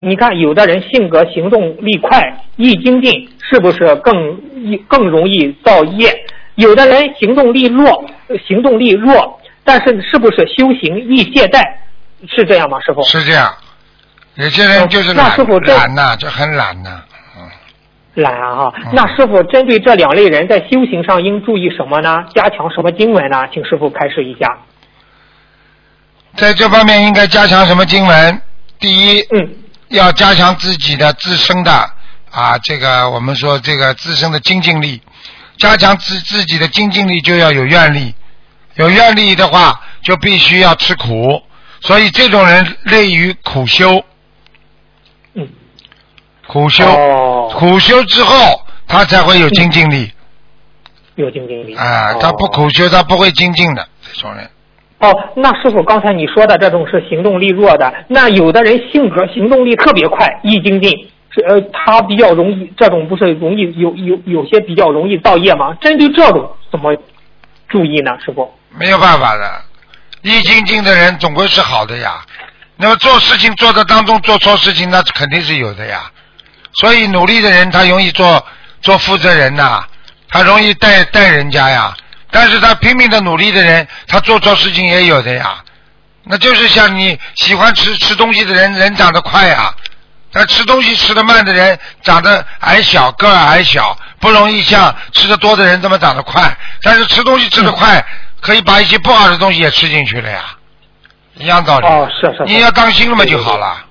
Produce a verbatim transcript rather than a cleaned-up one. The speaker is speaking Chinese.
你看有的人性格行动力快，易精进，是不是更更容易造业？有的人行动力弱，行动力弱，但是是不是修行易懈怠？是这样吗，师傅？ 是这样，有些人就是懒， 那师傅懒呐、啊，就很懒呐、啊。 懒啊哈、 嗯， 那师傅针对这两类人在修行上应注意什么呢？加强什么经文呢？请师傅开示一下。 在这方面应该加强什么经文？第一， 嗯， 要加强自己的自身的啊，这个我们说这个自身的精进力，加强自自己的精进力就要有愿力，有愿力的话就必须要吃苦，所以这种人类于苦修。 嗯。 苦修、 哦， 苦修之后，他才会有精进力。 有精进力啊， 哦、 他不苦修，他不会精进的这种人。 哦，那师傅刚才你说的这种是行动力弱的，那有的人性格行动力特别快，易精进，是呃，他比较容易，这种不是容易有有有些比较容易造业吗？针对这种怎么注意呢，师傅？ 没有办法的，易精进的人总归是好的呀。那么做事情做的当中做错事情，那肯定是有的呀。所以努力的人他容易做做负责人呐、啊，他容易带带人家呀。但是他拼命的努力的人，他做错事情也有的呀。那就是像你喜欢吃吃东西的人，人长得快呀。但吃东西吃得慢的人，长得矮小，个儿矮小，不容易像吃得多的人这么长得快。但是吃东西吃得快，嗯、可以把一些不好的东西也吃进去了呀，一样道理。 哦，是是是。 你要当心了嘛就好了。